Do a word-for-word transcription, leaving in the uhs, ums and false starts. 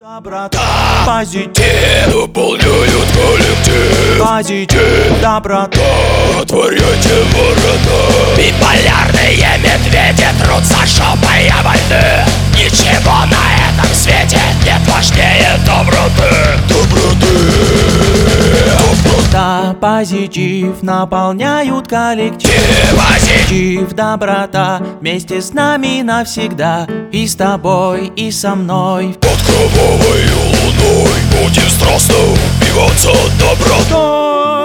Доброта, позитив наполняют коллектив. Позитив, доброта, отворяйте ворота. Биполярные медведи трутся шопой войны. Ничего на этом свете нет важнее доброты. Доброты, доброта, позитив наполняют коллектив. Позитив, доброта вместе с нами навсегда. И с тобой, и со мной. Под кровавой луной будем страстно упиваться добротой.